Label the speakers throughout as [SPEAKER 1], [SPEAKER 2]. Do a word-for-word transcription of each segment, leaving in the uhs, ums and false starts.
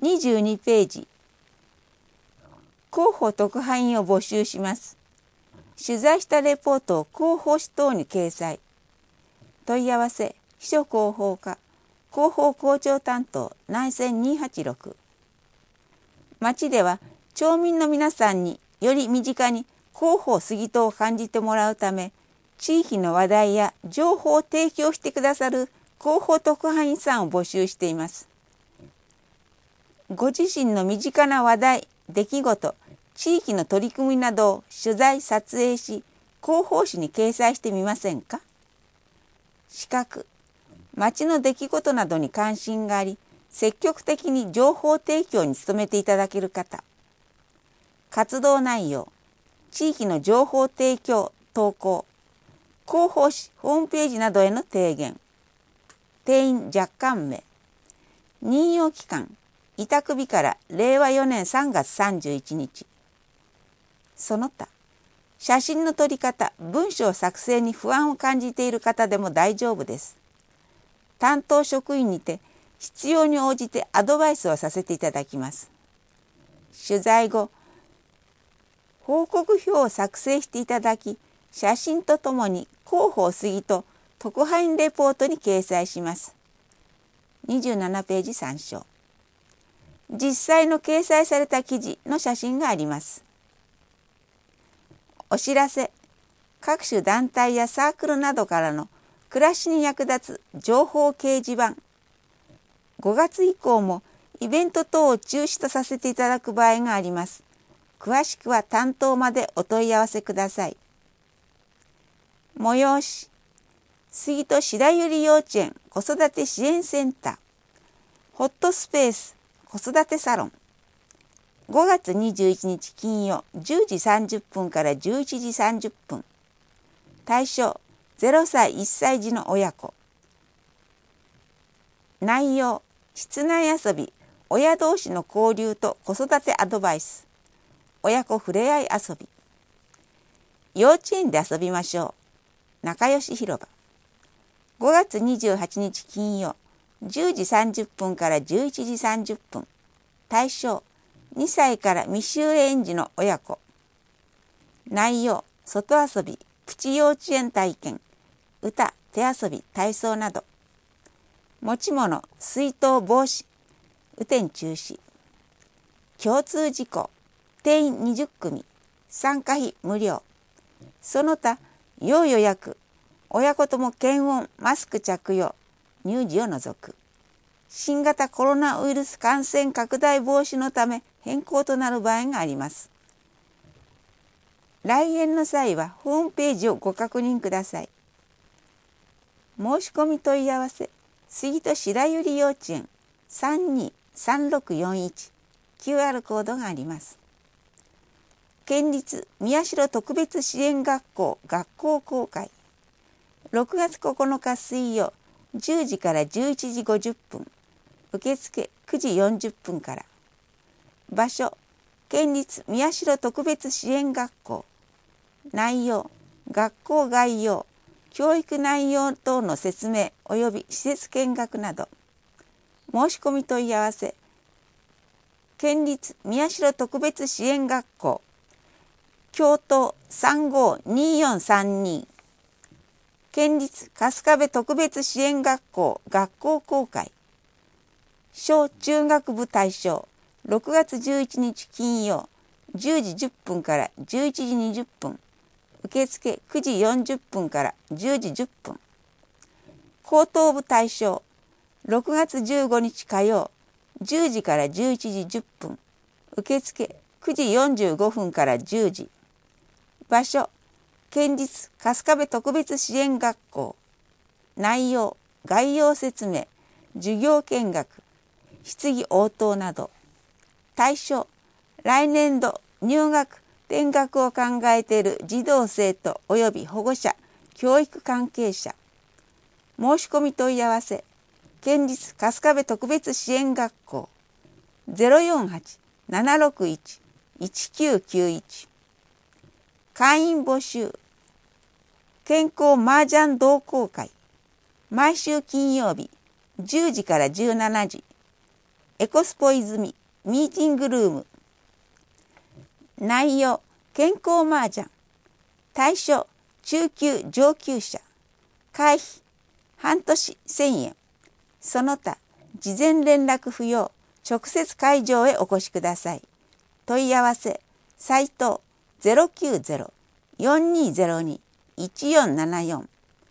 [SPEAKER 1] にじゅうにページ、広報特派員を募集します。取材したレポートを広報誌等に掲載。問い合わせ、秘書広報課、広報校長担当、内線にはちろく。町では町民の皆さんにより身近に広報杉戸を感じてもらうため、地域の話題や情報を提供してくださる広報特派員さんを募集しています。ご自身の身近な話題、出来事、地域の取り組みなどを取材・撮影し、広報誌に掲載してみませんか。資格、町の出来事などに関心があり、積極的に情報提供に努めていただける方。活動内容、地域の情報提供・投稿、広報誌・ホームページなどへの提言。定員若干名。任用期間、委託日かられいわよねんさんがつさんじゅういちにち。その他、写真の撮り方、文章作成に不安を感じている方でも大丈夫です。担当職員にて必要に応じてアドバイスをさせていただきます。取材後、報告表を作成していただき、写真とともに広報杉戸特派員レポートに掲載します。にじゅうななページ参照。実際の掲載された記事の写真があります。お知らせ、各種団体やサークルなどからの暮らしに役立つ情報掲示板。ごがつ以降もイベント等を中止とさせていただく場合があります。詳しくは担当までお問い合わせください。催し、杉戸白百合幼稚園子育て支援センター、ホットスペース子育てサロン。ごがつにじゅういちにち金曜じゅうじさんじゅっぷんからじゅういちじさんじゅっぷん。対象ゼロさいいっさい児の親子。内容、室内遊び、親同士の交流と子育てアドバイス、親子ふれあい遊び。幼稚園で遊びましょう。仲良し広場。ごがつにじゅうはちにち金曜じゅうじさんじゅっぷんからじゅういちじさんじゅっぷん。対象にさいから未就園児の親子。内容、外遊び、プチ幼稚園体験、歌、手遊び、体操など。持ち物、水筒、帽子、雨天中止。共通事項、定員にじゅっくみ、参加費無料。その他、要予約、親子とも検温、マスク着用、乳児を除く。新型コロナウイルス感染拡大防止のため変更となる場合があります。来園の際はホームページをご確認ください。申し込み問い合わせ、杉戸白百合幼稚園 さんにーさんろくよんいち キューアール コードがあります。県立宮代特別支援学校学校公開。ろくがつここのか水曜じゅうじからじゅういちじごじゅっぷん。受付くじよんじゅっぷんから。場所、県立宮代特別支援学校。内容、学校概要、教育内容等の説明及び施設見学など。申し込み問い合わせ、県立宮代特別支援学校、教頭さんごーにーよんさんに、県立春日部特別支援学校学校公開。小中学部対象、ろくがつじゅういちにち金曜じゅうじじゅっぷんからじゅういちじにじゅっぷん。受付くじよんじゅっぷんからじゅうじじゅっぷん。高等部対象、ろくがつじゅうごにち火曜じゅうじからじゅういちじじゅっぷん。受付くじよんじゅうごふんからじゅうじ。場所、県立春日部特別支援学校。内容、概要説明、授業見学、質疑応答など。対象、来年度入学転学を考えている児童生徒及び保護者、教育関係者。申し込み問い合わせ、県立春日部特別支援学校 ゼロよんはち ななろくいち いちきゅうきゅういち。会員募集、健康麻雀同好会。毎週金曜日じゅうじからじゅうしちじ。 エコスポ泉ミーティングルーム。内容健康麻雀。対象中級上級者。会費半年せんえん。その他事前連絡不要。直接会場へお越しください。問い合わせ斉藤 ゼロきゅうゼロ よんにーゼロに いちよんななよん。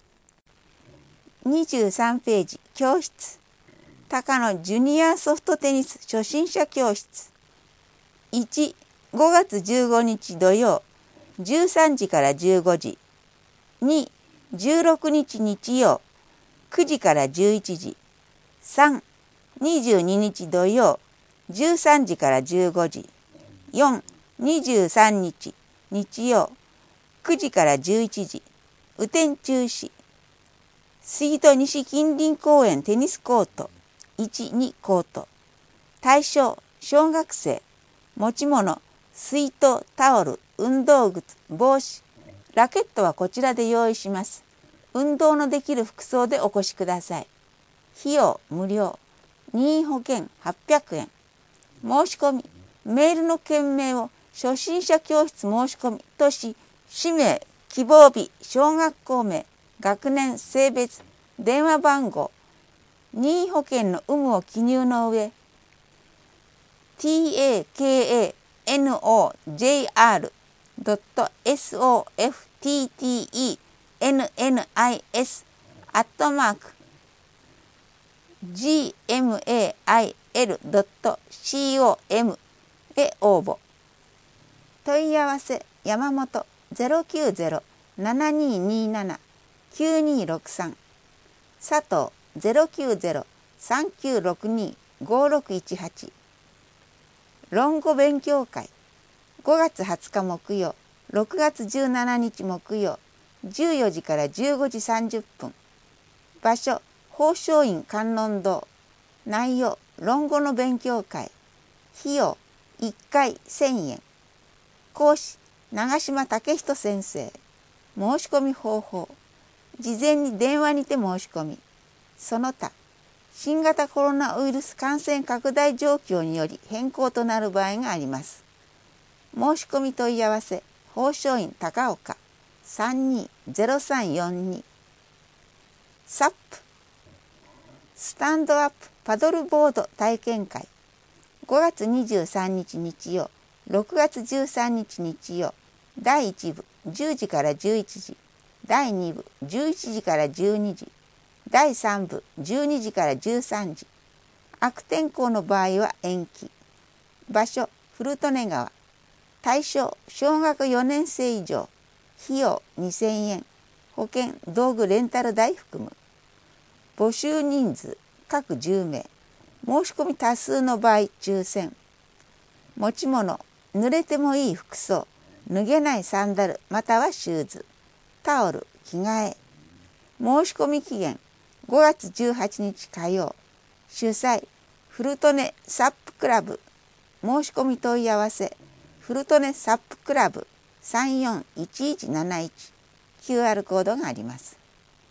[SPEAKER 1] にじゅうさんページ教室。高野ジュニアソフトテニス初心者教室。いち、ごがつじゅうごにち土曜じゅうさんじからじゅうごじ。に、じゅうろくにち日曜くじからじゅういちじ。さん、にじゅうににち土曜じゅうさんじからじゅうごじ。よん、にじゅうさんにち日曜くじからじゅういちじ。雨天中止。杉戸西近隣公園テニスコートいち、にコート。対象小学生。持ち物水筒、タオル、運動靴、帽子。ラケットはこちらで用意します。運動のできる服装でお越しください。費用無料。任意保険はっぴゃくえん。申し込みメールの件名を初心者教室申し込みとし、氏名、希望日、小学校名、学年、性別、電話番号、任意保険の有無を記入の上、ティーエーケーエーエヌオージェイアールドットエスオーエフティーティーイーエヌエヌアイエスアットマークジーエムエーアイエルドットコム へ応募。問い合わせ山本 ゼロきゅうゼロ ななにーにーなな きゅうにーろくさん。佐藤 ゼロきゅうゼロ さんきゅうろくにー ごろくいちはち。論語勉強会ごがつはつか木曜ろくがつじゅうしちにち木曜じゅうよじからじゅうごじさんじゅっぷん。場所宝生院観音堂。内容論語の勉強会。費用いっかいせんえん。講師長島武人先生。申し込み方法事前に電話にて申し込み。その他新型コロナウイルス感染拡大状況により変更となる場合があります。申し込み問い合わせ宝生院高岡 さんにーゼロさんよんに。サップスタンドアップパドルボード体験会ごがつにじゅうさんにち日曜ろくがつじゅうさんにち日曜だいいち部じゅうじからじゅういちじ、だいに部じゅういちじからじゅうにじ、だいさん部じゅうにじからじゅうさんじ。悪天候の場合は延期。場所古利根川。対象小学よねんせい以上。費用にせんえん。保険道具レンタル代含む。募集人数各じゅうめい。申し込み多数の場合抽選。持ち物濡れてもいい服装、脱げないサンダルまたはシューズ、タオル、着替え。申し込み期限ごがつじゅうはちにち火曜。主催古利根サップクラブ。申し込み問い合わせ古利根サップクラブさんよんいちいちなないち。 キューアール コードがあります。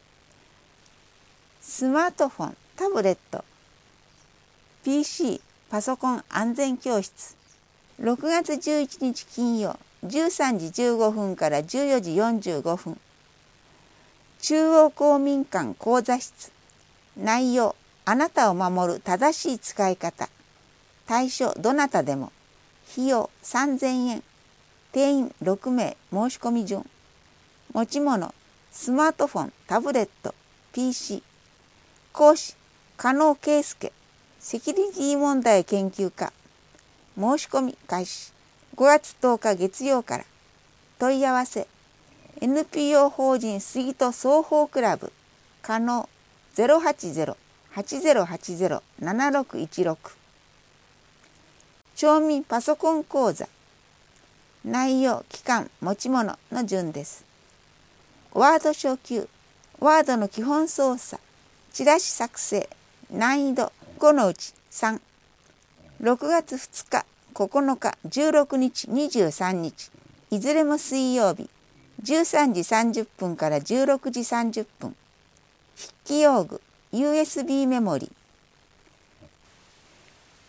[SPEAKER 1] スマートフォン、タブレット、ピーシー、パソコン安全教室。ろくがつじゅういちにち金曜じゅうさんじじゅうごふんからじゅうよじよんじゅうごふん。中央公民館講座室。内容あなたを守る正しい使い方。対象どなたでも。費用さんぜんえん。定員ろくめい。申し込み順。持ち物スマートフォン、タブレット、ピーシー。講師加納圭介。セキュリティ問題研究家。申し込み開始ごがつとおか月曜から。問い合わせ エヌピーオー 法人杉戸双方クラブ加納 ゼロはちゼロ はちゼロはちゼロ ななろくいちろく。町民パソコン講座。内容期間持ち物の順です。ワード初級ワードの基本操作チラシ作成難易度ごのうちさん。ろくがつふつか、ここのか、じゅうろくにち、にじゅうさんにち、いずれも水曜日、じゅうさんじさんじゅっぷんからじゅうろくじさんじゅっぷん。筆記用具、ユーエスビー メモリ。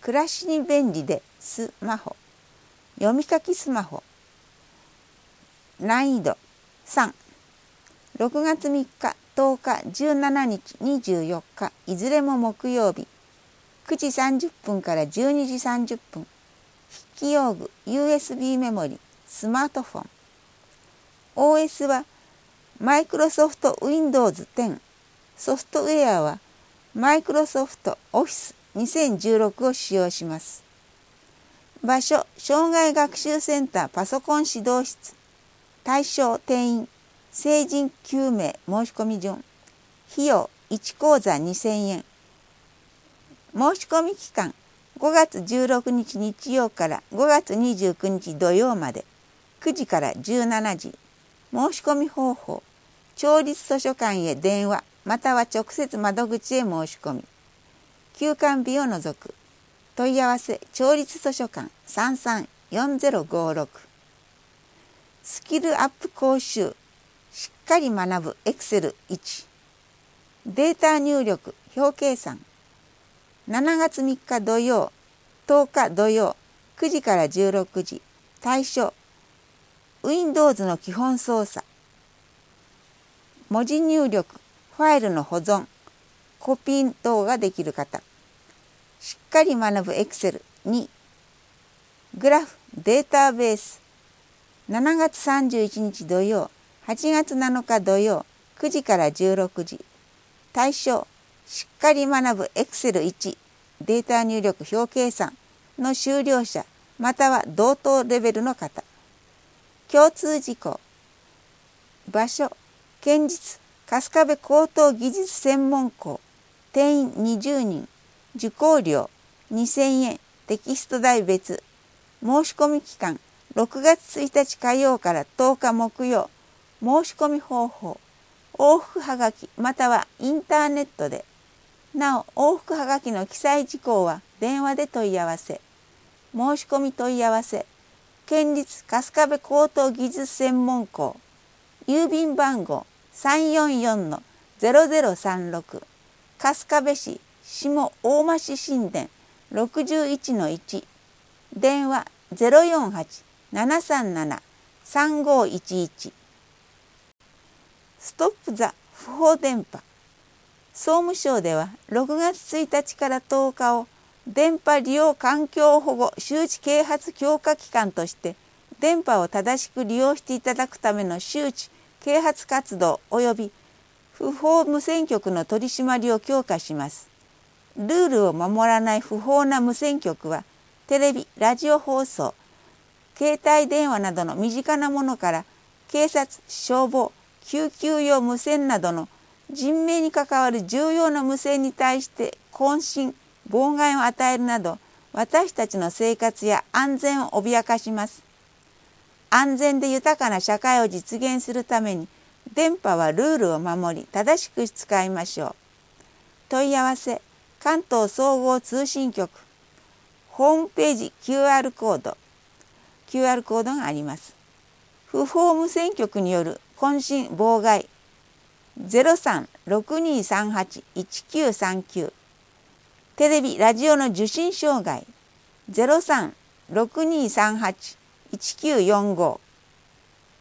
[SPEAKER 1] 暮らしに便利でスマホ。読み書きスマホ。難易度さん。ろくがつみっか、とおか、じゅうしちにち、にじゅうよっか、いずれも木曜日。くじさんじゅっぷんからじゅうにじさんじゅっぷん。筆記用具、ユーエスビー メモリ、スマートフォン。オーエス はマイクロソフト ウィンドウズテン。ソフトウェアはマイクロソフト オフィス にせんじゅうろくを使用します。場所、障害学習センターパソコン指導室。対象、定員、成人きゅうめい申し込み順。費用、いちこうざにせんえん。申し込み期間、ごがつじゅうろくにち日曜からごがつにじゅうくにち土曜まで、くじからじゅうしちじ。申し込み方法、町立図書館へ電話または直接窓口へ申し込み。休館日を除く。問い合わせ、町立図書館 さんさんよんゼロごろく。スキルアップ講習、しっかり学ぶエクセルいち。データ入力、表計算。しちがつみっか土曜、とおか土曜、くじからじゅうろくじ。対象、Windows の基本操作。文字入力、ファイルの保存、コピー等ができる方。しっかり学ぶエクセルに。グラフ、データベース。しちがつさんじゅういちにち土曜、はちがつなのか土曜、くじからじゅうろくじ。対象、しっかり学ぶエクセルいち、データ入力表計算の修了者、または同等レベルの方。共通事項。場所、県立春日部高等技術専門校。定員にじゅうにん。受講料にせんえん。テキスト代別。申し込み期間、ろくがつついたち火曜からとおか木曜。申し込み方法、往復はがきまたはインターネットで。なお、往復はがきの記載事項は電話で問い合わせ。申し込み問い合わせ、県立春日部高等技術専門校。郵便番号 さんよんよんのゼロゼロさんろく。春日部市下大増新田 ろくじゅういちのいち。電話 ゼロよんはち ななさんなな さんごいちいち。ストップ・ザ・不法電波。総務省ではろくがつついたちからとおかを電波利用環境保護周知啓発強化期間として電波を正しく利用していただくための周知啓発活動及び不法無線局の取り締まりを強化します。ルールを守らない不法な無線局はテレビ・ラジオ放送、携帯電話などの身近なものから警察・消防、救急用無線などの人命に関わる重要な無線に対して渾身・妨害を与えるなど私たちの生活や安全を脅かします。安全で豊かな社会を実現するために電波はルールを守り正しく使いましょう。問い合わせ、関東総合通信局。ホームページ キューアール コード キューアール コードがあります。不法無線局による渾身妨害 ゼロさんろくにさんはちいちきゅうさんきゅう。テレビ・ラジオの受信障害 ゼロさんろくにさんはちいちきゅうよんご。